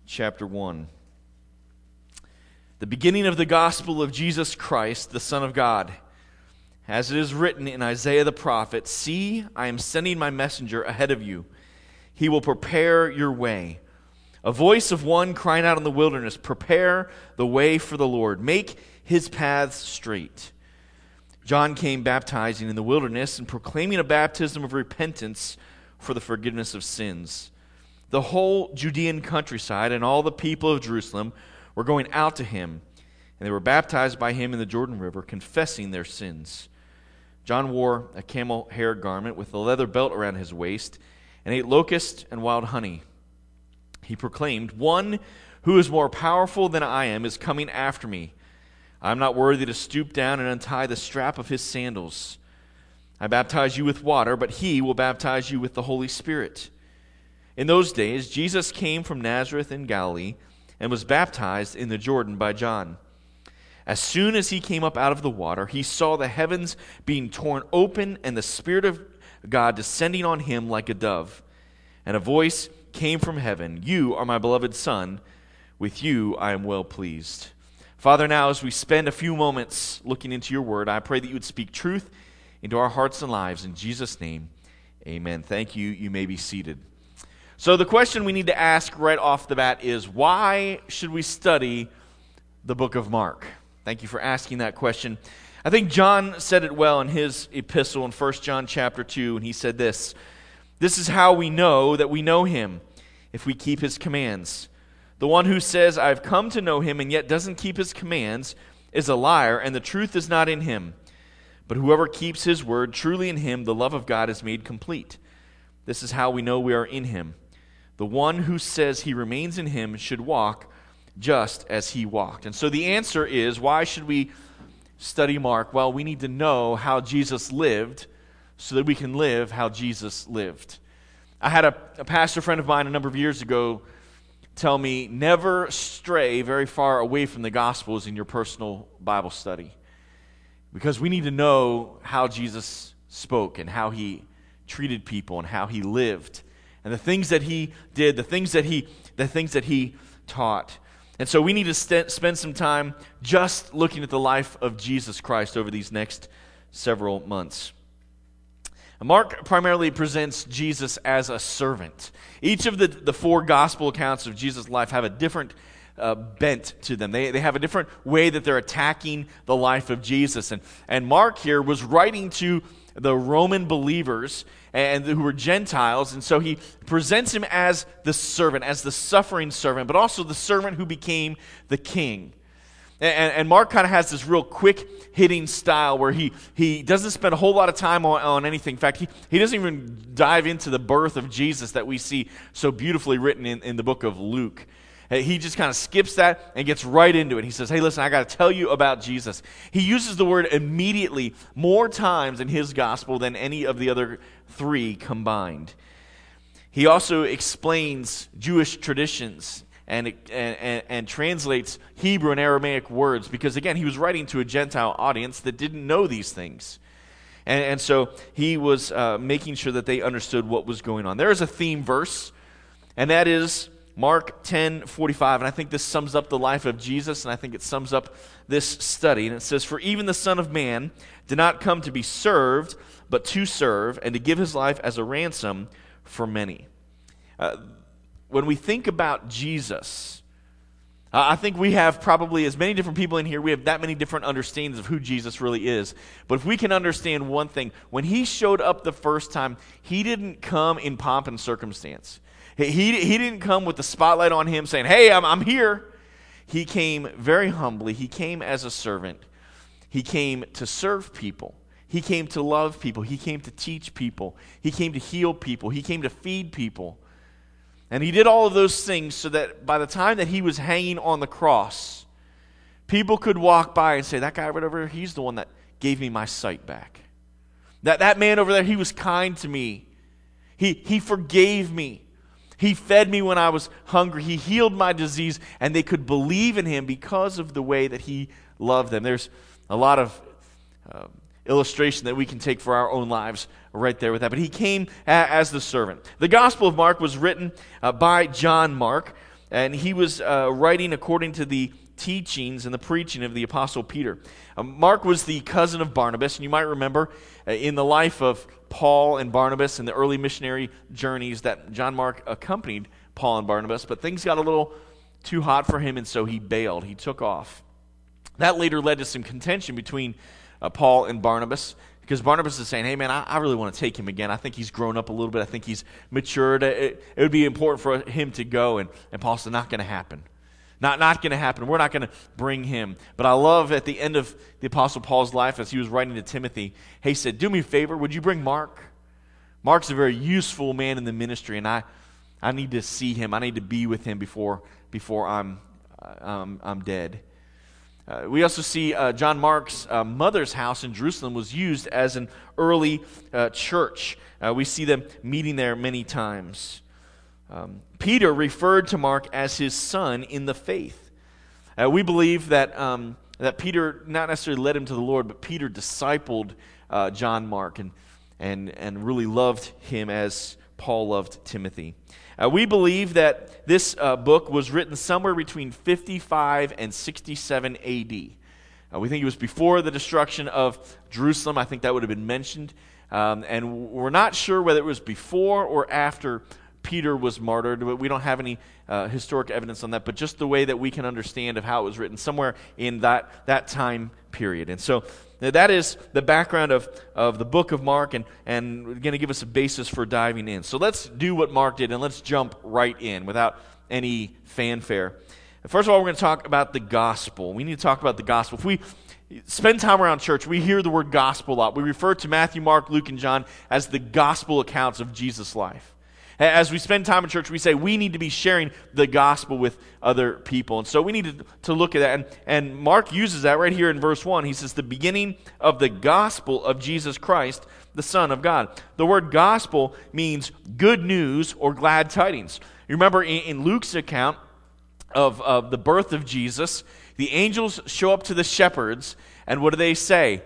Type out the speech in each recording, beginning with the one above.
chapter 1. The beginning of the gospel of Jesus Christ, the Son of God. As it is written in Isaiah the prophet, "See, I am sending my messenger ahead of you. He will prepare your way. A voice of one crying out in the wilderness, prepare the way for the Lord. Make his paths straight." John came baptizing in the wilderness and proclaiming a baptism of repentance for the forgiveness of sins. The whole Judean countryside and all the people of Jerusalem were going out to him, and they were baptized by him in the Jordan River, confessing their sins. John wore a camel hair garment with a leather belt around his waist, and ate locusts and wild honey. He proclaimed, "One who is more powerful than I am is coming after me. I am not worthy to stoop down and untie the strap of his sandals. I baptize you with water, but he will baptize you with the Holy Spirit." In those days, Jesus came from Nazareth in Galilee and was baptized in the Jordan by John. As soon as he came up out of the water, he saw the heavens being torn open and the Spirit of God descending on him like a dove. And a voice came from heaven, "You are my beloved Son. With you I am well pleased." Father, now as we spend a few moments looking into your word, I pray that you would speak truth into our hearts and lives. In Jesus' name, amen. Thank you. You may be seated. So the question we need to ask right off the bat is, why should we study the book of Mark? Thank you for asking that question. I think John said it well in his epistle in 1 John chapter 2, and he said this: "This is how we know that we know him, if we keep his commands. The one who says, 'I have come to know him,' and yet doesn't keep his commands is a liar, and the truth is not in him. But whoever keeps his word, truly in him the love of God is made complete. This is how we know we are in him. The one who says he remains in him should walk just as he walked." And so the answer is, why should we study Mark? Well, we need to know how Jesus lived so that we can live how Jesus lived. I had a pastor friend of mine a number of years ago tell me, never stray very far away from the Gospels in your personal Bible study, because we need to know how Jesus spoke and how he treated people and how he lived and the things that he did, the things that he taught. And so we need to spend some time just looking at the life of Jesus Christ over these next several months. Mark primarily presents Jesus as a servant. Each of the four gospel accounts of Jesus' life have a different bent to them. They have a different way that they're attacking the life of Jesus. And Mark here was writing to the Roman believers and who were Gentiles, and so he presents him as the servant, as the suffering servant, but also the servant who became the king. And Mark kind of has this real quick-hitting style where he doesn't spend a whole lot of time on anything. In fact, he doesn't even dive into the birth of Jesus that we see so beautifully written in the book of Luke. He just kind of skips that and gets right into it. He says, "Hey, listen, I got to tell you about Jesus." He uses the word immediately more times in his gospel than any of the other three combined. He also explains Jewish traditions and translates Hebrew and Aramaic words because, again, he was writing to a Gentile audience that didn't know these things. And so he was making sure that they understood what was going on. There is a theme verse, and that is Mark 10:45, and I think this sums up the life of Jesus, and I think it sums up this study. And it says, "For even the Son of Man did not come to be served, but to serve, and to give his life as a ransom for many." When we think about Jesus, I think we have probably as many different people in here, we have that many different understandings of who Jesus really is. But if we can understand one thing, when he showed up the first time, he didn't come in pomp and circumstance. He didn't come with the spotlight on him saying, "Hey, I'm here." He came very humbly. He came as a servant. He came to serve people. He came to love people. He came to teach people. He came to heal people. He came to feed people. And he did all of those things so that by the time that he was hanging on the cross, people could walk by and say, "That guy right over there, he's the one that gave me my sight back. That man over there, he was kind to me. He forgave me. He fed me when I was hungry. He healed my disease." And they could believe in him because of the way that he loved them. There's a lot of illustration that we can take for our own lives right there with that. But he came as the servant. The Gospel of Mark was written by John Mark. and he was writing according to the teachings and the preaching of the Apostle Peter. Mark was the cousin of Barnabas, and you might remember in the life of Paul and Barnabas and the early missionary journeys that John Mark accompanied Paul and Barnabas, but things got a little too hot for him, and so he bailed. He took off. That later led to some contention between Paul and Barnabas, because Barnabas is saying, hey man, I really want to take him again. I think he's grown up a little bit. I think he's matured. It would be important for him to go, and Paul said, not going to happen. Not going to happen. We're not going to bring him. But I love at the end of the Apostle Paul's life, as he was writing to Timothy, he said, do me a favor, would you bring Mark? Mark's a very useful man in the ministry, and I need to see him. I need to be with him before I'm dead. We also see John Mark's mother's house in Jerusalem was used as an early church. We see them meeting there many times. Peter referred to Mark as his son in the faith. We believe that Peter not necessarily led him to the Lord, but Peter discipled John Mark and really loved him as Paul loved Timothy. We believe that this book was written somewhere between 55 and 67 A.D. We think it was before the destruction of Jerusalem. I think that would have been mentioned. And we're not sure whether it was before or after Peter was martyred, but we don't have any historic evidence on that, but just the way that we can understand of how it was written, somewhere in that time period. And so that is the background of the book of Mark, and going to give us a basis for diving in. So let's do what Mark did, and let's jump right in without any fanfare. First of all, we're going to talk about the gospel. We need to talk about the gospel. If we spend time around church, we hear the word gospel a lot. We refer to Matthew, Mark, Luke, and John as the gospel accounts of Jesus' life. As we spend time in church, we say we need to be sharing the gospel with other people. And so we need to look at that. And Mark uses that right here in verse 1. He says, the beginning of the gospel of Jesus Christ, the Son of God. The word gospel means good news or glad tidings. You remember in Luke's account of the birth of Jesus, the angels show up to the shepherds, and what do they say?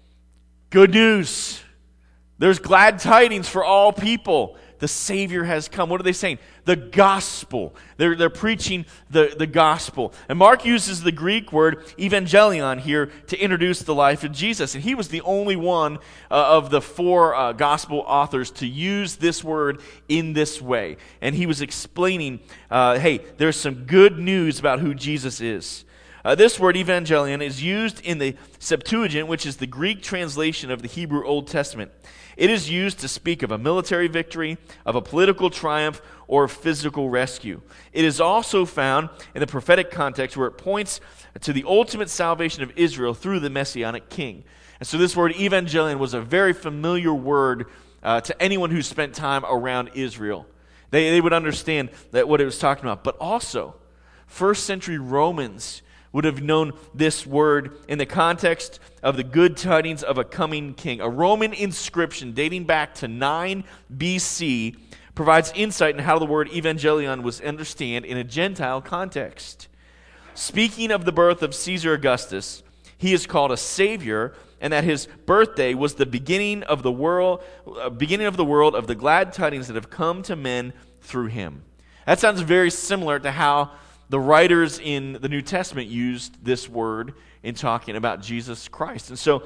Good news. There's glad tidings for all people. The Savior has come. What are they saying? The gospel. They're preaching the gospel. And Mark uses the Greek word evangelion here to introduce the life of Jesus. And he was the only one of the four gospel authors to use this word in this way. And he was explaining, hey, there's some good news about who Jesus is. This word evangelion is used in the Septuagint, which is the Greek translation of the Hebrew Old Testament. It is used to speak of a military victory, of a political triumph, or physical rescue. It is also found in the prophetic context where it points to the ultimate salvation of Israel through the Messianic king. And so this word evangelion was a very familiar word to anyone who spent time around Israel. They would understand that what it was talking about. But also, first century Romans would have known this word in the context of the good tidings of a coming king. A Roman inscription dating back to 9 BC provides insight into how the word evangelion was understood in a Gentile context. Speaking of the birth of Caesar Augustus, he is called a savior, and that his birthday was the beginning of the world of the glad tidings that have come to men through him. That sounds very similar to how the writers in the New Testament used this word in talking about Jesus Christ. And so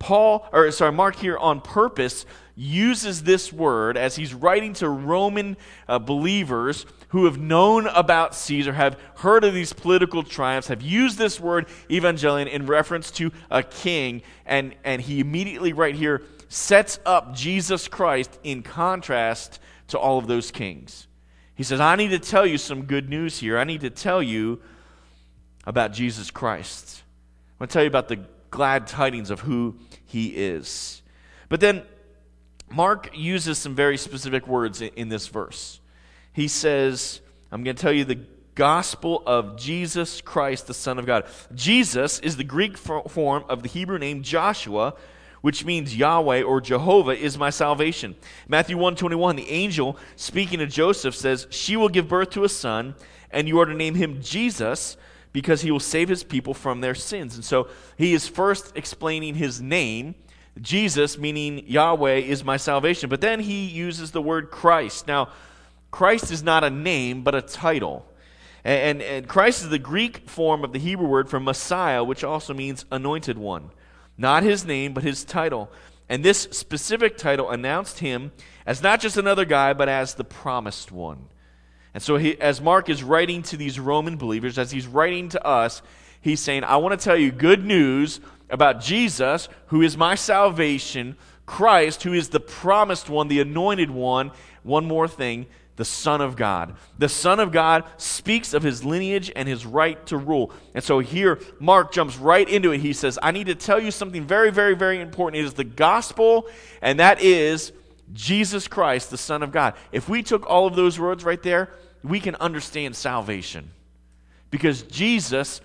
Mark here on purpose uses this word as he's writing to Roman believers who have known about Caesar, have heard of these political triumphs, have used this word evangelion in reference to a king, and he immediately right here sets up Jesus Christ in contrast to all of those kings. He says, I need to tell you some good news here. I need to tell you about Jesus Christ. I want to tell you about the glad tidings of who he is. But then Mark uses some very specific words in this verse. He says, I'm going to tell you the gospel of Jesus Christ, the Son of God. Jesus is the Greek form of the Hebrew name Joshua, which means Yahweh or Jehovah is my salvation. Matthew 1:21, the angel speaking to Joseph says, she will give birth to a son, and you are to name him Jesus, because he will save his people from their sins. And so he is first explaining his name, Jesus, meaning Yahweh is my salvation. But then he uses the word Christ. Now, Christ is not a name, but a title. And Christ is the Greek form of the Hebrew word for Messiah, which also means anointed one. Not his name, but his title. And this specific title announced him as not just another guy, but as the promised one. And so as Mark is writing to these Roman believers, as he's writing to us, he's saying, I want to tell you good news about Jesus, who is my salvation, Christ, who is the promised one, the anointed one. One more thing, the Son of God. The Son of God speaks of his lineage and his right to rule. And so here, Mark jumps right into it. He says, I need to tell you something very, very, very important. It is the gospel, and that is Jesus Christ, the Son of God. If we took all of those words right there, we can understand salvation. Because Jesus,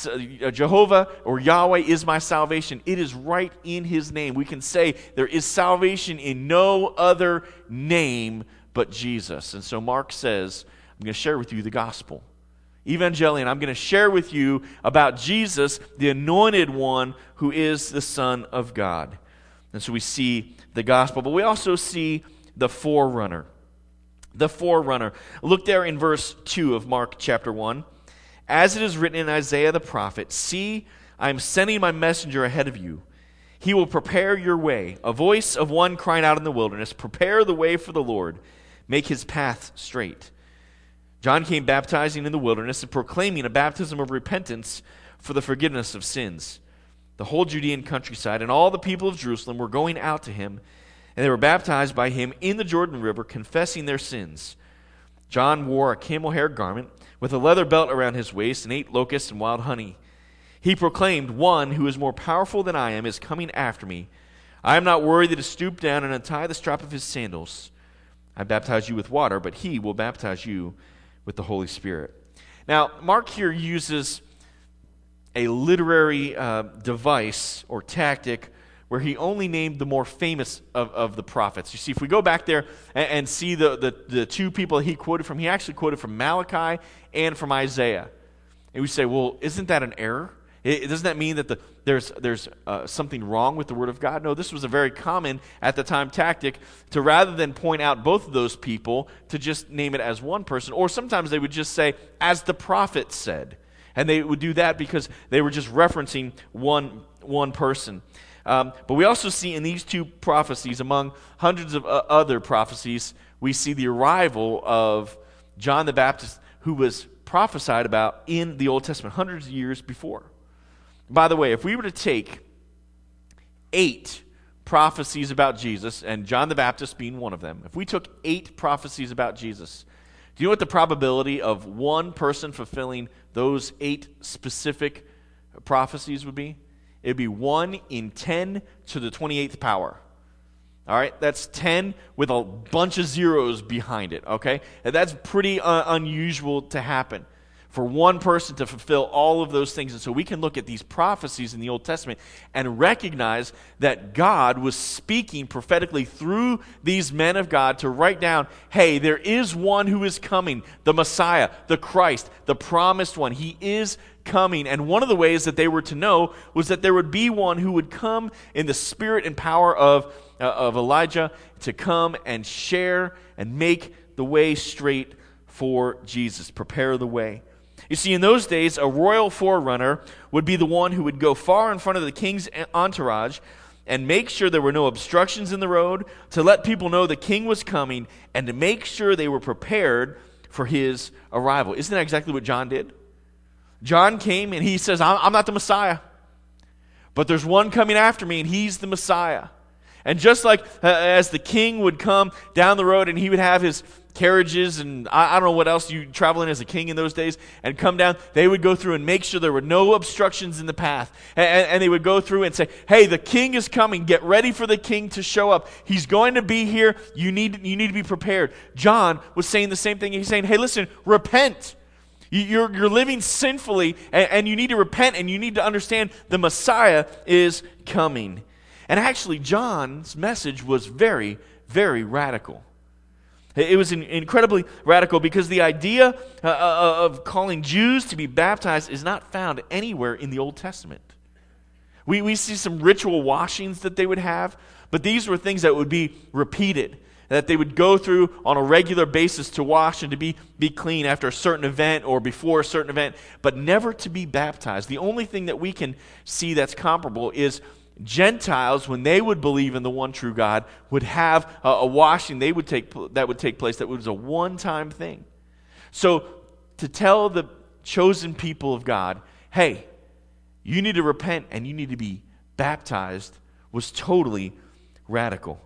Jehovah or Yahweh is my salvation. It is right in his name. We can say there is salvation in no other name but Jesus. And so Mark says, I'm going to share with you the gospel. Evangelion, I'm going to share with you about Jesus, the anointed one who is the Son of God. And so we see the gospel, but we also see the forerunner. The forerunner. Look there in verse 2 of Mark chapter 1. As it is written in Isaiah the prophet, see, I am sending my messenger ahead of you. He will prepare your way. A voice of one crying out in the wilderness, prepare the way for the Lord. Make his path straight. John came baptizing in the wilderness and proclaiming a baptism of repentance for the forgiveness of sins. The whole Judean countryside and all the people of Jerusalem were going out to him, and they were baptized by him in the Jordan River, confessing their sins. John wore a camel hair garment with a leather belt around his waist and ate locusts and wild honey. He proclaimed, one who is more powerful than I am is coming after me. I am not worthy to stoop down and untie the strap of his sandals. I baptize you with water, but he will baptize you with the Holy Spirit. Now, Mark here uses a literary device or tactic where he only named the more famous of the prophets. You see, if we go back there and see the two people he quoted from, he actually quoted from Malachi and from Isaiah. And we say, well, isn't that an error? Doesn't that mean that there's something wrong with the Word of God? No, this was a very common, at the time, tactic to, rather than point out both of those people, to just name it as one person. Or sometimes they would just say, as the prophet said. And they would do that because they were just referencing one person. But we also see in these two prophecies, among hundreds of other prophecies, we see the arrival of John the Baptist, who was prophesied about in the Old Testament hundreds of years before. By the way, if we were to take 8 prophecies about Jesus, and John the Baptist being one of them, if we took 8 prophecies about Jesus, do you know what the probability of one person fulfilling those 8 specific prophecies would be? It would be 1 in 10 to the 28th power. All right, that's 10 with a bunch of zeros behind it, okay? And that's pretty unusual to happen for one person to fulfill all of those things. And so we can look at these prophecies in the Old Testament and recognize that God was speaking prophetically through these men of God to write down, hey, there is one who is coming, the Messiah, the Christ, the promised one. He is coming. And one of the ways that they were to know was that there would be one who would come in the spirit and power of Elijah to come and share and make the way straight for Jesus, prepare the way. You see, in those days, a royal forerunner would be the one who would go far in front of the king's entourage and make sure there were no obstructions in the road, to let people know the king was coming, and to make sure they were prepared for his arrival. Isn't that exactly what John did? John came and he says, I'm not the Messiah, but there's one coming after me, and he's the Messiah. And just like as the king would come down the road and he would have his carriages and I don't know what else you travel in as a king in those days, and come down, they would go through and make sure there were no obstructions in the path. And they would go through and say, hey, the king is coming. Get ready for the king to show up. He's going to be here. You need to be prepared. John was saying the same thing. He's saying, hey, listen, repent. You're living sinfully, and you need to repent, and you need to understand the Messiah is coming. And actually, John's message was very, very radical. It was incredibly radical because the idea of calling Jews to be baptized is not found anywhere in the Old Testament. We see some ritual washings that they would have, but these were things that would be repeated. that they would go through on a regular basis to wash and to be clean after a certain event or before a certain event, but never to be baptized. The only thing that we can see that's comparable is Gentiles, when they would believe in the one true God, would have a washing that would take place that was a one-time thing. So to tell the chosen people of God, hey, you need to repent and you need to be baptized, was totally radical.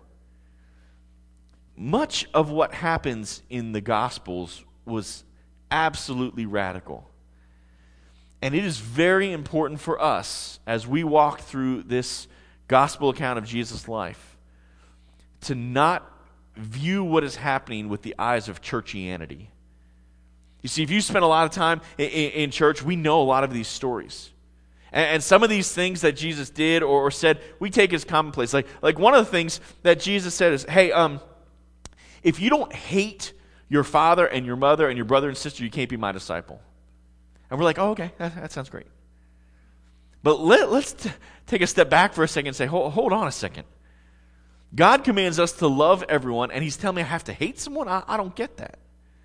Much of what happens in the Gospels was absolutely radical. And it is very important for us, as we walk through this gospel account of Jesus' life, to not view what is happening with the eyes of churchianity. You see, if you spend a lot of time in church, we know a lot of these stories. And some of these things that Jesus did or said, we take as commonplace. Like one of the things that Jesus said is, hey, if you don't hate your father and your mother and your brother and sister, you can't be my disciple. And we're like, oh, okay, that sounds great. But let's take a step back for a second and say, hold on a second. God commands us to love everyone, and he's telling me I have to hate someone? I don't get that.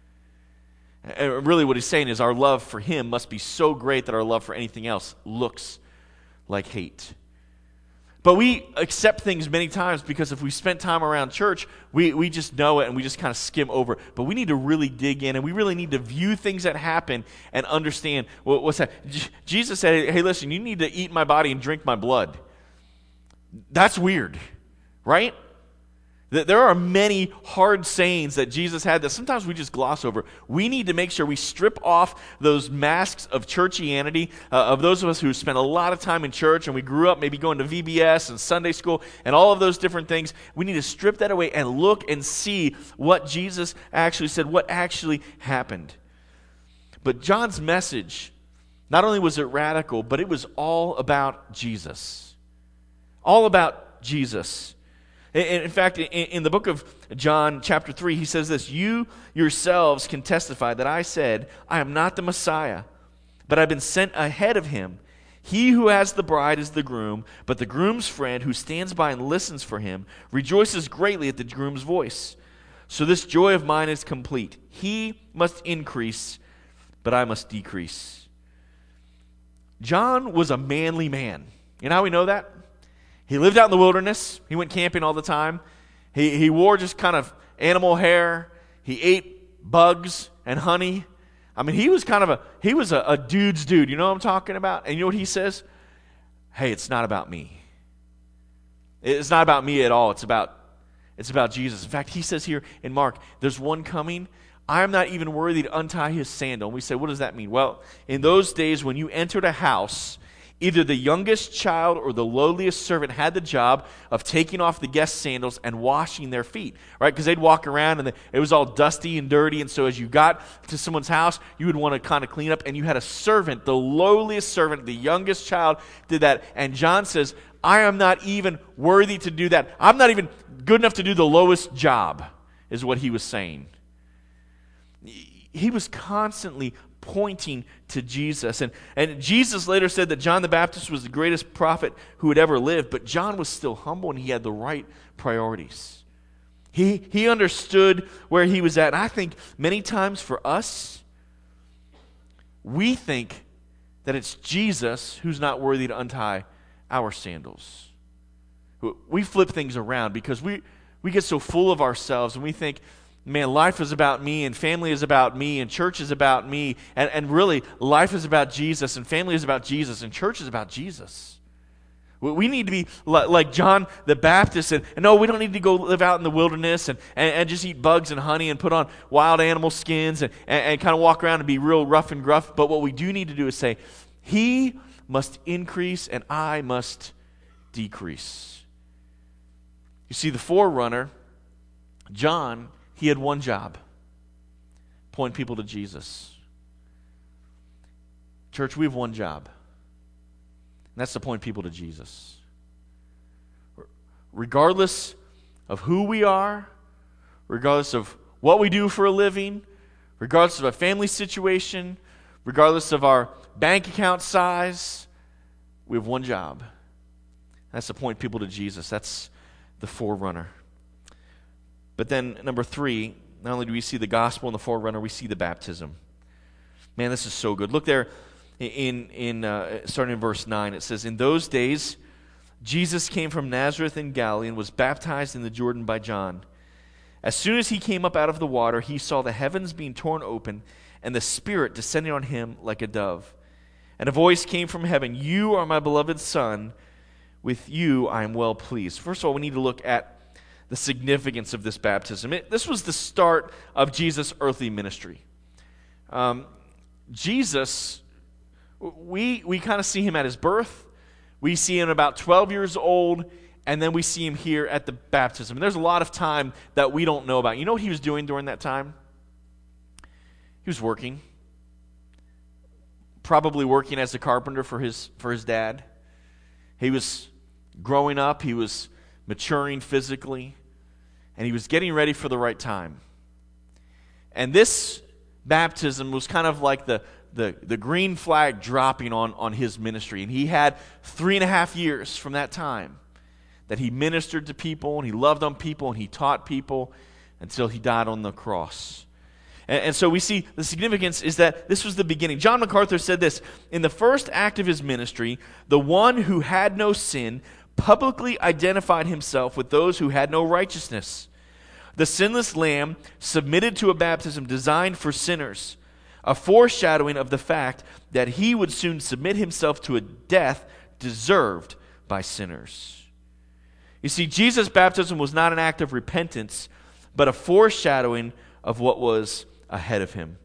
And really what he's saying is our love for him must be so great that our love for anything else looks like hate. But we accept things many times because if we spent time around church, we just know it and we just kind of skim over it. But we need to really dig in, and we really need to view things that happen and understand what's that. Jesus said, hey, listen, you need to eat my body and drink my blood. That's weird, right? There are many hard sayings that Jesus had that sometimes we just gloss over. We need to make sure we strip off those masks of churchianity, of those of us who spent a lot of time in church and we grew up maybe going to VBS and Sunday school and all of those different things. We need to strip that away and look and see what Jesus actually said, what actually happened. But John's message, not only was it radical, but it was all about Jesus. All about Jesus. In fact, in the book of John, chapter 3, he says this, you yourselves can testify that I said, I am not the Messiah, but I've been sent ahead of him. He who has the bride is the groom, but the groom's friend who stands by and listens for him rejoices greatly at the groom's voice. So this joy of mine is complete. He must increase, but I must decrease. John was a manly man. You know how we know that? He lived out in the wilderness. He went camping all the time. He wore just kind of animal hair. He ate bugs and honey. I mean, he was a dude's dude. You know what I'm talking about? And you know what he says? Hey, it's not about me. It's not about me at all. It's about Jesus. In fact, he says here in Mark, there's one coming. I am not even worthy to untie his sandal. And we say, what does that mean? Well, in those days when you entered a house, either the youngest child or the lowliest servant had the job of taking off the guest's sandals and washing their feet, right? Because they'd walk around and it was all dusty and dirty, and so as you got to someone's house, you would want to kind of clean up, and you had a servant, the lowliest servant, the youngest child did that. And John says, I am not even worthy to do that. I'm not even good enough to do the lowest job, is what he was saying. He was constantly pointing to Jesus. And Jesus later said that John the Baptist was the greatest prophet who had ever lived, but John was still humble and he had the right priorities. He understood where he was at. And I think many times for us, we think that it's Jesus who's not worthy to untie our sandals. We flip things around because we get so full of ourselves and we think, man, life is about me, and family is about me, and church is about me, and really, life is about Jesus, and family is about Jesus, and church is about Jesus. We need to be like John the Baptist, and no, we don't need to go live out in the wilderness and just eat bugs and honey and put on wild animal skins and kind of walk around and be real rough and gruff, but what we do need to do is say, he must increase and I must decrease. You see, the forerunner, John, he had one job: point people to Jesus. Church, we have one job, and that's to point people to Jesus. Regardless of who we are, regardless of what we do for a living, regardless of a family situation, regardless of our bank account size, we have one job. That's to point people to Jesus. That's the forerunner. But then, number 3, not only do we see the gospel in the forerunner, we see the baptism. Man, this is so good. Look there starting in verse 9. It says, "In those days, Jesus came from Nazareth in Galilee and was baptized in the Jordan by John. As soon as he came up out of the water, he saw the heavens being torn open and the Spirit descending on him like a dove. And a voice came from heaven, 'You are my beloved Son. With you I am well pleased.'" First of all, we need to look at the significance of this baptism. This was the start of Jesus' earthly ministry. Jesus, we kind of see him at his birth. We see him about 12 years old, and then we see him here at the baptism. And there's a lot of time that we don't know about. You know what he was doing during that time? He was working. Probably working as a carpenter for his dad. He was growing up. He was maturing physically. And he was getting ready for the right time. And this baptism was kind of like the green flag dropping on his ministry. And he had 3.5 years from that time that he ministered to people, and he loved on people, and he taught people until he died on the cross. And so we see the significance is that this was the beginning. John MacArthur said this, "In the first act of his ministry, the one who had no sin publicly identified himself with those who had no righteousness. The sinless lamb submitted to a baptism designed for sinners, a foreshadowing of the fact that he would soon submit himself to a death deserved by sinners." You see, Jesus' baptism was not an act of repentance, but a foreshadowing of what was ahead of him.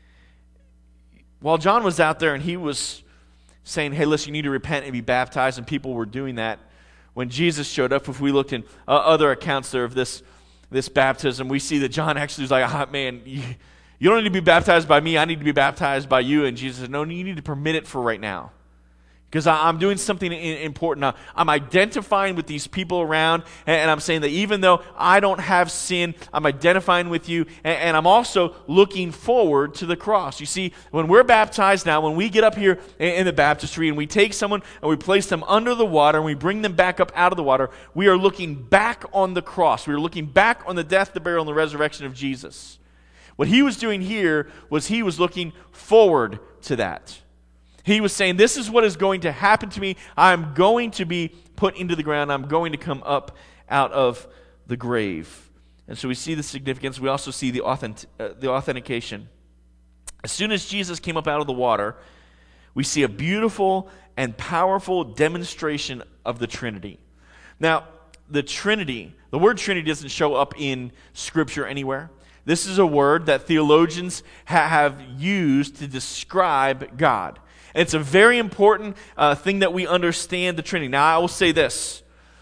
While John was out there and he was saying, "Hey, listen, you need to repent and be baptized," and people were doing that, when Jesus showed up, if we looked in other accounts there of this baptism, we see that John actually was like, "Man, you don't need to be baptized by me, I need to be baptized by you." And Jesus said, "No, you need to permit it for right now. Because I'm doing something important now. I'm identifying with these people around, and I'm saying that even though I don't have sin, I'm identifying with you, and I'm also looking forward to the cross." You see, when we're baptized now, when we get up here in the baptistry, and we take someone and we place them under the water, and we bring them back up out of the water, we are looking back on the cross. We are looking back on the death, the burial, and the resurrection of Jesus. What he was doing here was he was looking forward to that. He was saying, this is what is going to happen to me. I'm going to be put into the ground. I'm going to come up out of the grave. And so we see the significance. We also see the authentication. As soon as Jesus came up out of the water, we see a beautiful and powerful demonstration of the Trinity. Now, the Trinity, the word Trinity doesn't show up in Scripture anywhere. This is a word that theologians have used to describe God. And it's a very important thing that we understand the Trinity. Now, I will say this.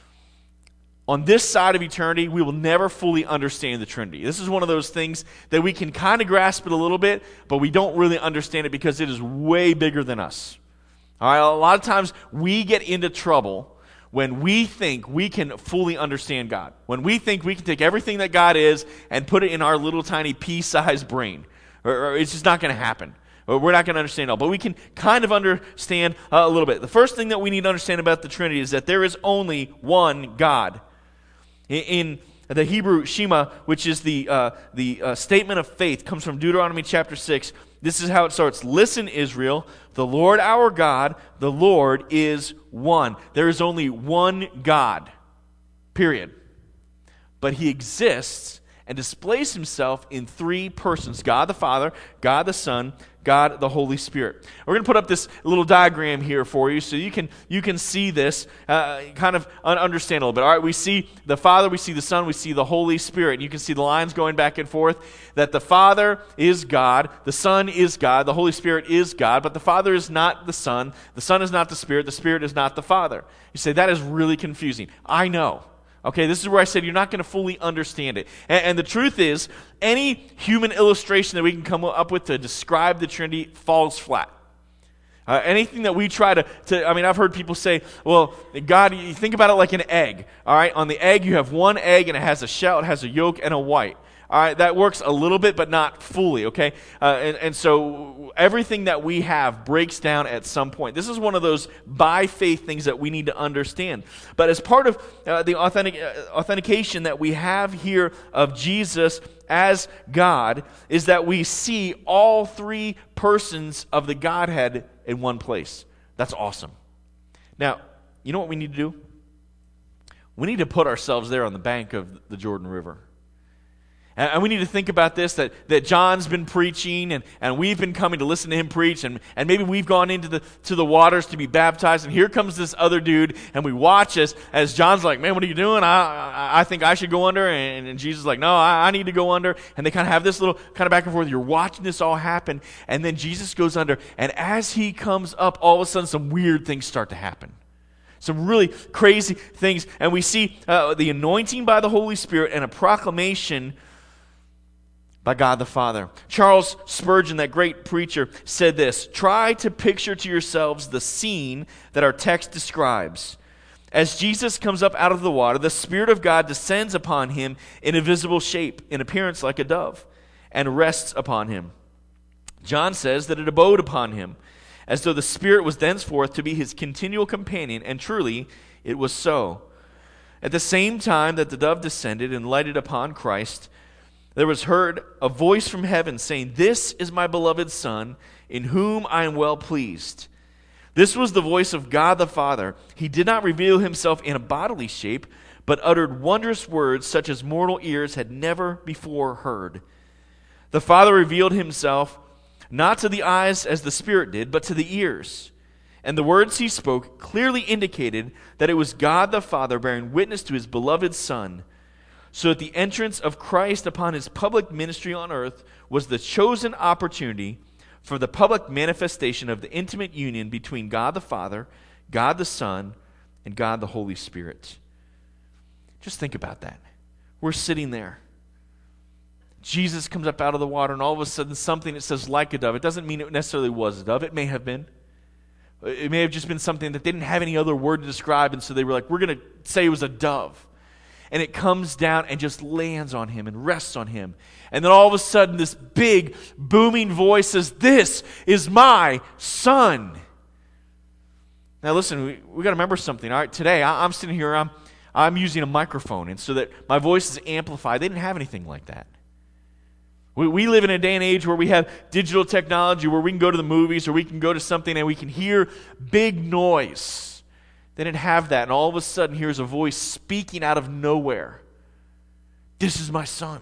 On this side of eternity, we will never fully understand the Trinity. This is one of those things that we can kind of grasp it a little bit, but we don't really understand it because it is way bigger than us. All right, a lot of times we get into trouble when we think we can fully understand God. When we think we can take everything that God is and put it in our little tiny pea-sized brain. Or it's just not going to happen. We're not going to understand it all, but we can kind of understand a little bit. The first thing that we need to understand about the Trinity is that there is only one God. In the Hebrew Shema, which is the statement of faith, comes from Deuteronomy chapter 6. This is how it starts. "Listen, Israel, the Lord our God, the Lord is one." There is only one God, period. But he exists and displays himself in 3 persons: God the Father, God the Son, God the Holy Spirit. We're going to put up this little diagram here for you so you can see this, kind of understand a little bit. All right, we see the Father, we see the Son, we see the Holy Spirit. And you can see the lines going back and forth, that the Father is God, the Son is God, the Holy Spirit is God, but the Father is not the Son is not the Spirit is not the Father. You say, that is really confusing. I know. Okay, this is where I said you're not going to fully understand it. And the truth is, any human illustration that we can come up with to describe the Trinity falls flat. Anything that we try to I've heard people say, well, God, you think about it like an egg. All right, on the egg, you have one egg, and it has a shell, it has a yolk, and a white. All right, that works a little bit, but not fully, okay? And so everything that we have breaks down at some point. This is one of those by faith things that we need to understand. But as part of the authentication that we have here of Jesus as God is that we see all three persons of the Godhead in one place. That's awesome. Now, you know what we need to do? We need to put ourselves there on the bank of the Jordan River. And we need to think about this, that John's been preaching, and we've been coming to listen to him preach, and maybe we've gone into the waters to be baptized, and here comes this other dude, and we watch as John's like, man, what are you doing? I think I should go under, and Jesus is like, no, I need to go under, and they kind of have this little kind of back and forth. You're watching this all happen, and then Jesus goes under, and as he comes up, all of a sudden some weird things start to happen. Some really crazy things, and we see the anointing by the Holy Spirit and a proclamation by God the Father. Charles Spurgeon, that great preacher, said this: try to picture to yourselves the scene that our text describes. As Jesus comes up out of the water, the Spirit of God descends upon him in a visible shape, in appearance like a dove, and rests upon him. John says that it abode upon him, as though the Spirit was thenceforth to be his continual companion, and truly it was so. At the same time that the dove descended and lighted upon Christ, there was heard a voice from heaven saying, "This is my beloved Son, in whom I am well pleased." This was the voice of God the Father. He did not reveal himself in a bodily shape, but uttered wondrous words such as mortal ears had never before heard. The Father revealed himself not to the eyes as the Spirit did, but to the ears. And the words he spoke clearly indicated that it was God the Father bearing witness to his beloved Son, so that the entrance of Christ upon his public ministry on earth was the chosen opportunity for the public manifestation of the intimate union between God the Father, God the Son, and God the Holy Spirit. Just think about that. We're sitting there. Jesus comes up out of the water, and all of a sudden something that says like a dove. It doesn't mean it necessarily was a dove. It may have been. It may have just been something that they didn't have any other word to describe, and so they were like, we're going to say it was a dove. And it comes down and just lands on him and rests on him. And then all of a sudden this big booming voice says, "This is my Son." Now listen, we got to remember something. All right, today I'm sitting here, I'm using a microphone, and so that my voice is amplified. They didn't have anything like that. We live in a day and age where we have digital technology, where we can go to the movies or we can go to something and we can hear big noise. They didn't have that, and all of a sudden here's a voice speaking out of nowhere. "This is my Son.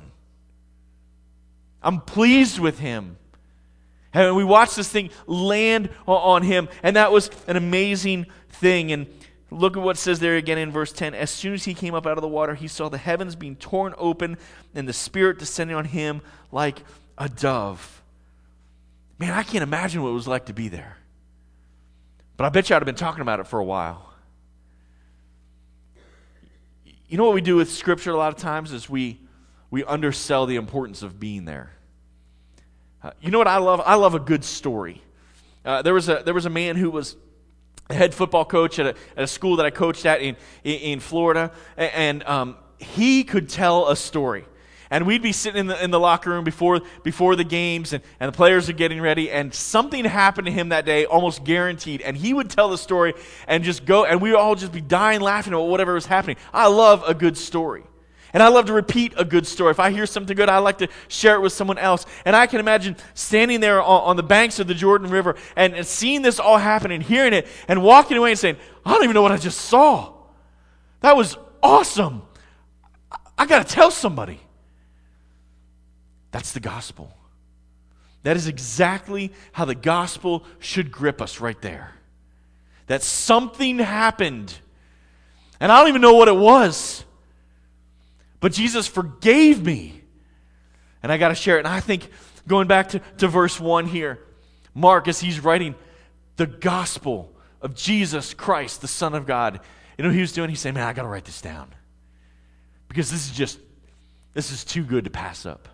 I'm pleased with him." And we watched this thing land on him, and that was an amazing thing. And look at what it says there again in verse 10. As soon as he came up out of the water, he saw the heavens being torn open and the Spirit descending on him like a dove. Man, I can't imagine what it was like to be there. But I bet you I'd have been talking about it for a while. You know what we do with Scripture a lot of times is we undersell the importance of being there. You know what I love? I love a good story. There was a man who was a head football coach at a school that I coached at in Florida, and he could tell a story. And we'd be sitting in the locker room before the games, and the players are getting ready, and something happened to him that day, almost guaranteed. And he would tell the story and just go, and we'd all just be dying laughing about whatever was happening. I love a good story. And I love to repeat a good story. If I hear something good, I like to share it with someone else. And I can imagine standing there on the banks of the Jordan River and seeing this all happen and hearing it and walking away and saying, I don't even know what I just saw. That was awesome. I got to tell somebody. That's the gospel. That is exactly how the gospel should grip us right there. That something happened. And I don't even know what it was. But Jesus forgave me. And I got to share it. And I think going back to verse 1 here, Mark, as he's writing the gospel of Jesus Christ, the Son of God, you know what he was doing? He's saying, man, I got to write this down. Because this is too good to pass up.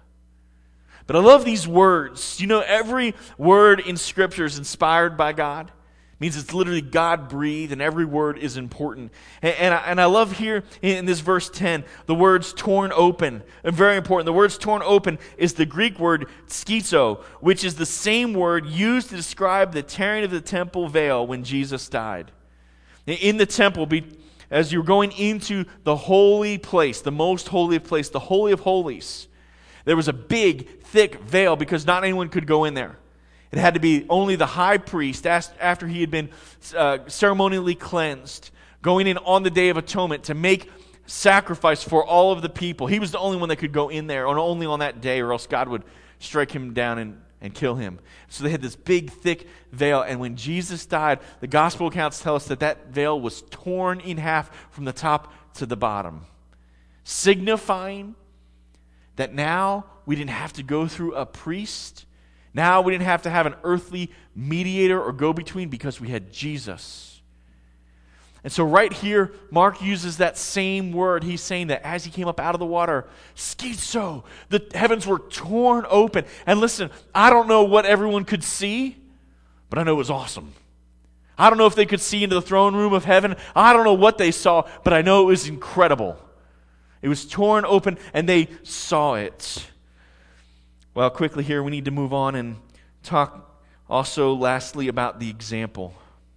But I love these words. You know, every word in Scripture is inspired by God. It means it's literally God-breathed, and every word is important. And I love here in this verse 10, the words torn open. And very important. The words torn open is the Greek word schizo, which is the same word used to describe the tearing of the temple veil when Jesus died. In the temple, as you're going into the holy place, the most holy place, the Holy of Holies, there was a big, thick veil because not anyone could go in there. It had to be only the high priest, after he had been ceremonially cleansed, going in on the Day of Atonement to make sacrifice for all of the people. He was the only one that could go in there, or only on that day, or else God would strike him down and kill him. So they had this big, thick veil, and when Jesus died, the gospel accounts tell us that veil was torn in half from the top to the bottom, signifying that now we didn't have to go through a priest. Now we didn't have to have an earthly mediator or go-between because we had Jesus. And so right here, Mark uses that same word. He's saying that as he came up out of the water, schizo, the heavens were torn open. And listen, I don't know what everyone could see, but I know it was awesome. I don't know if they could see into the throne room of heaven. I don't know what they saw, but I know it was incredible. It was torn open, and they saw it. Well, quickly here, we need to move on and talk also lastly about the example.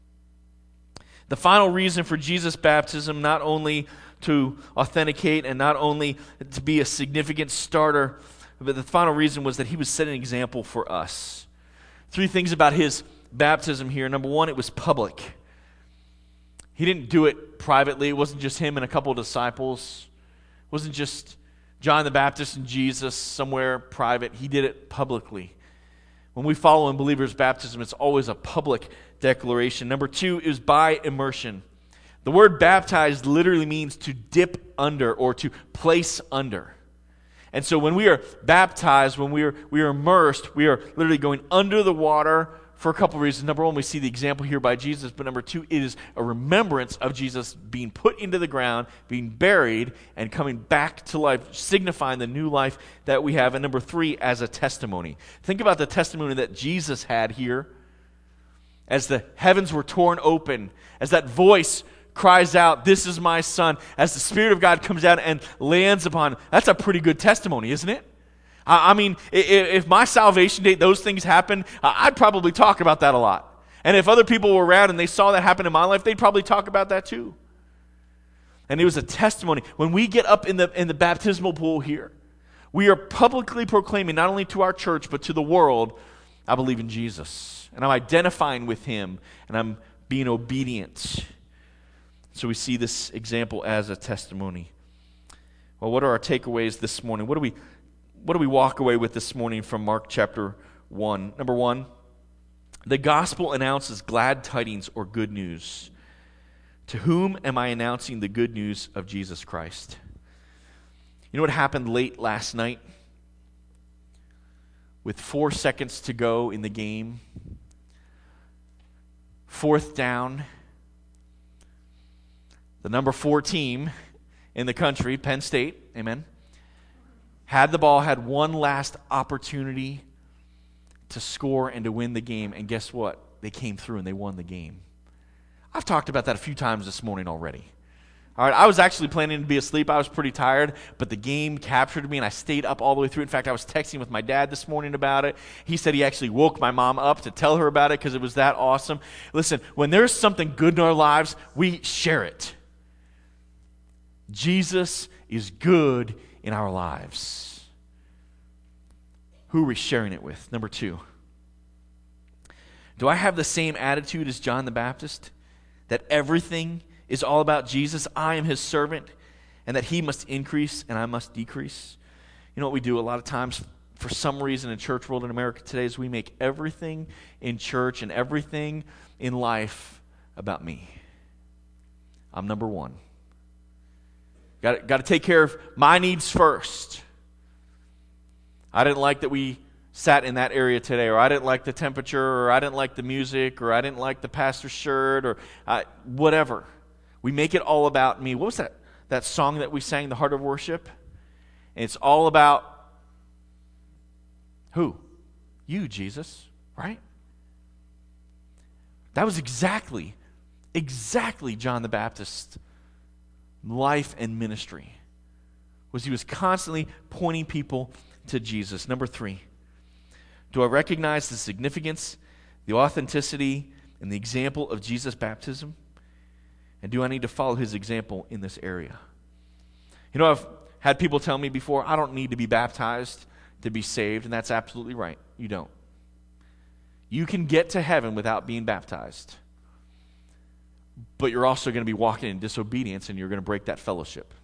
The final reason for Jesus' baptism, not only to authenticate and not only to be a significant starter, but the final reason was that he was setting an example for us. 3 things about his baptism here. Number 1, it was public. He didn't do it privately. It wasn't just him and a couple of disciples. It wasn't just John the Baptist and Jesus somewhere private. He did it publicly. When we follow in believers' baptism, it's always a public declaration. Number 2 is by immersion. The word baptized literally means to dip under or to place under. And so when we are baptized, when we are immersed, we are literally going under the water for a couple of reasons. Number 1, we see the example here by Jesus, but number 2, it is a remembrance of Jesus being put into the ground, being buried, and coming back to life, signifying the new life that we have. And number 3, as a testimony. Think about the testimony that Jesus had here as the heavens were torn open, as that voice cries out, "This is my Son," as the Spirit of God comes down and lands upon him. That's a pretty good testimony, isn't it? I mean, if my salvation date, those things happened, I'd probably talk about that a lot. And if other people were around and they saw that happen in my life, they'd probably talk about that too. And it was a testimony. When we get up in the baptismal pool here, we are publicly proclaiming, not only to our church, but to the world, I believe in Jesus. And I'm identifying with him, and I'm being obedient. So we see this example as a testimony. Well, what are our takeaways this morning? What do we walk away with this morning from Mark chapter 1? Number 1, the gospel announces glad tidings or good news. To whom am I announcing the good news of Jesus Christ? You know what happened late last night? With 4 seconds to go in the game, 4th down, the number 4 team in the country, Penn State, amen, had the ball, had one last opportunity to score and to win the game. And guess what? They came through and they won the game. I've talked about that a few times this morning already. All right, I was actually planning to be asleep. I was pretty tired, but the game captured me, and I stayed up all the way through. In fact, I was texting with my dad this morning about it. He said he actually woke my mom up to tell her about it because it was that awesome. Listen, when there's something good in our lives, we share it. Jesus is good in our lives. Who are we sharing it with? Number 2, do I have the same attitude as John the Baptist? That everything is all about Jesus? I am his servant, and that he must increase and I must decrease. You know what we do a lot of times for some reason in church world in America today is we make everything in church and everything in life about me. I'm number 1. Got to take care of my needs first. I didn't like that we sat in that area today, or I didn't like the temperature, or I didn't like the music, or I didn't like the pastor's shirt, or whatever. We make it all about me. What was that song that we sang, The Heart of Worship? And it's all about who? You, Jesus, right? That was exactly John the Baptist's life and ministry. Was he was constantly pointing people to Jesus. Number 3, do I recognize the significance, the authenticity, and the example of Jesus' baptism? And do I need to follow his example in this area? You know, I've had people tell me before, I don't need to be baptized to be saved, and that's absolutely right. You don't. You can get to heaven without being baptized, but you're also going to be walking in disobedience, and you're going to break that fellowship.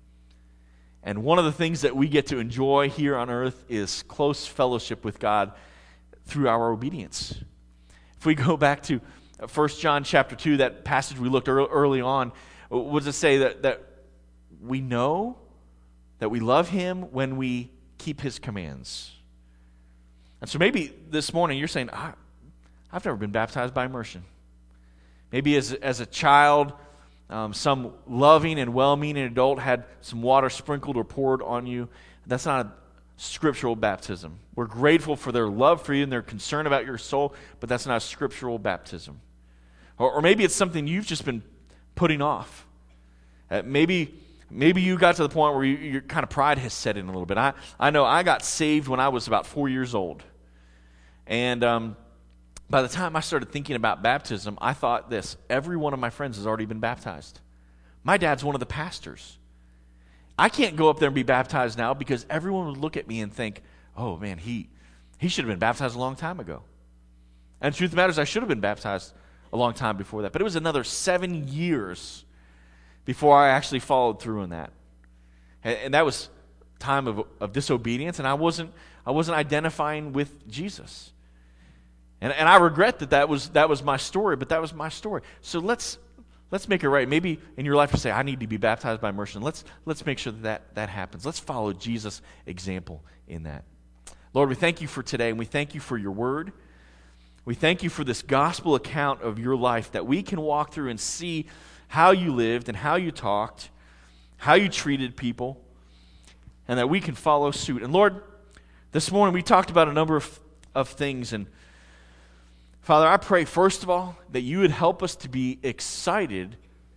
And one of the things that we get to enjoy here on earth is close fellowship with God through our obedience. If we go back to 1 John chapter 2, that passage we looked early on, what does it say? That we know that we love him when we keep his commands. And so maybe this morning you're saying, I've never been baptized by immersion. Maybe as a child, some loving and well-meaning adult had some water sprinkled or poured on you. That's not a scriptural baptism. We're grateful for their love for you and their concern about your soul, but that's not a scriptural baptism. Or maybe it's something you've just been putting off. Maybe you got to the point where your kind of pride has set in a little bit. I know I got saved when I was about 4 years old. And by the time I started thinking about baptism, I thought this: every one of my friends has already been baptized. My dad's one of the pastors. I can't go up there and be baptized now because everyone would look at me and think, oh man, he should have been baptized a long time ago. And the truth of the matter is, I should have been baptized a long time before that. But it was another 7 years before I actually followed through on that. And that was time of disobedience, and I wasn't identifying with Jesus. And I regret that was my story, but that was my story. So let's make it right. Maybe in your life you say, I need to be baptized by immersion. Let's make sure that happens. Let's follow Jesus' example in that. Lord, we thank you for today, and we thank you for your word. We thank you for this gospel account of your life that we can walk through and see how you lived and how you talked, how you treated people, and that we can follow suit. And Lord, this morning we talked about a number of things, and Father, I pray, first of all, that you would help us to be excited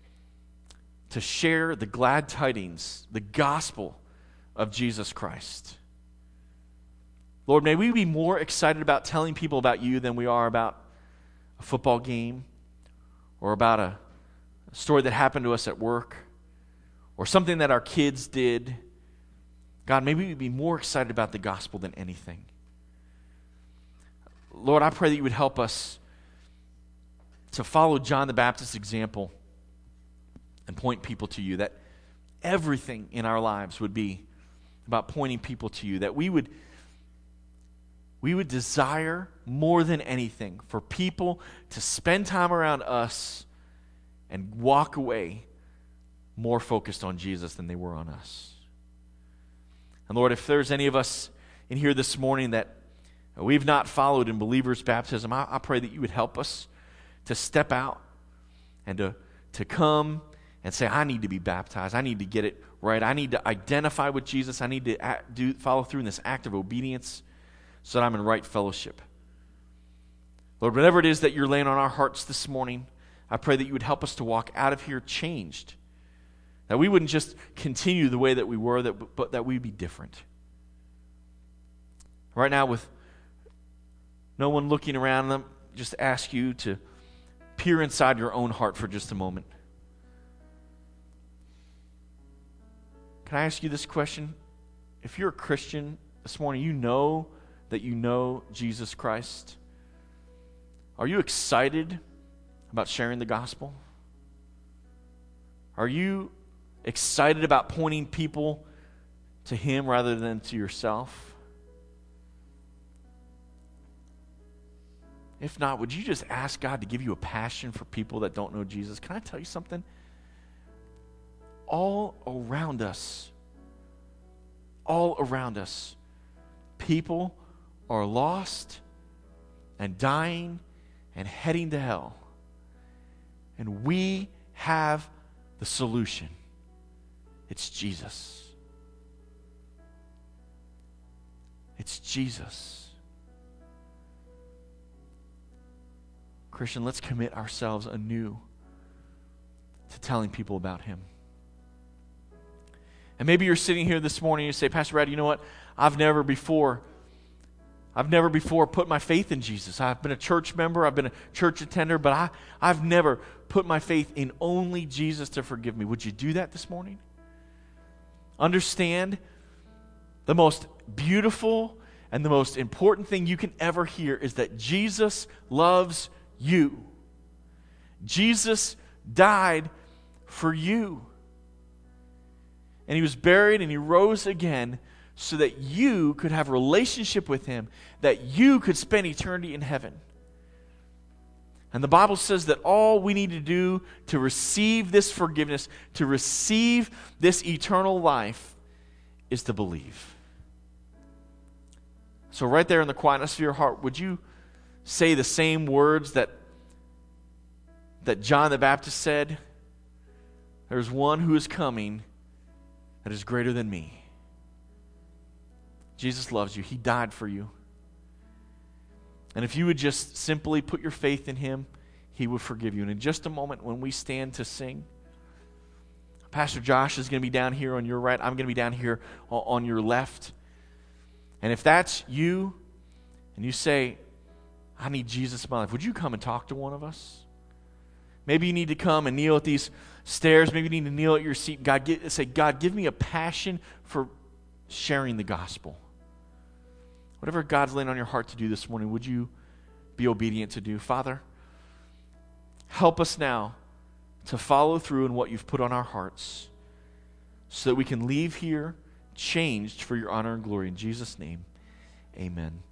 to share the glad tidings, the gospel of Jesus Christ. Lord, may we be more excited about telling people about you than we are about a football game or about a story that happened to us at work or something that our kids did. God, may we be more excited about the gospel than anything. Lord, I pray that you would help us to follow John the Baptist's example and point people to you, that everything in our lives would be about pointing people to you, that we would desire more than anything for people to spend time around us and walk away more focused on Jesus than they were on us. And Lord, if there's any of us in here this morning that we've not followed in believers' baptism, I pray that you would help us to step out and to come and say, I need to be baptized. I need to get it right. I need to identify with Jesus. I need to follow through in this act of obedience so that I'm in right fellowship. Lord, whatever it is that you're laying on our hearts this morning, I pray that you would help us to walk out of here changed. That we wouldn't just continue the way that we were, but that we'd be different. Right now, with no one looking around them, just ask you to peer inside your own heart for just a moment. Can I ask you this question? If you're a Christian this morning, you know that you know Jesus Christ. Are you excited about sharing the gospel? Are you excited about pointing people to him rather than to yourself? If not, would you just ask God to give you a passion for people that don't know Jesus? Can I tell you something? All around us, people are lost and dying and heading to hell. And we have the solution. It's Jesus. It's Jesus. Christian, let's commit ourselves anew to telling people about him. And maybe you're sitting here this morning and you say, Pastor Brad, you know what? I've never before put my faith in Jesus. I've been a church member, I've been a church attender, but I've never put my faith in only Jesus to forgive me. Would you do that this morning? Understand the most beautiful and the most important thing you can ever hear is that Jesus loves you. Jesus died for you. And he was buried and he rose again so that you could have a relationship with him, that you could spend eternity in heaven. And the Bible says that all we need to do to receive this forgiveness, to receive this eternal life, is to believe. So right there in the quietness of your heart, would you say the same words that John the Baptist said? There's one who is coming that is greater than me. Jesus loves you. He died for you. And if you would just simply put your faith in him, he would forgive you. And in just a moment when we stand to sing, Pastor Josh is going to be down here on your right. I'm going to be down here on your left. And if that's you, and you say, I need Jesus in my life, would you come and talk to one of us? Maybe you need to come and kneel at these stairs. Maybe you need to kneel at your seat. Say, God, give me a passion for sharing the gospel. Whatever God's laying on your heart to do this morning, would you be obedient to do? Father, help us now to follow through in what you've put on our hearts so that we can leave here changed for your honor and glory. In Jesus' name, amen.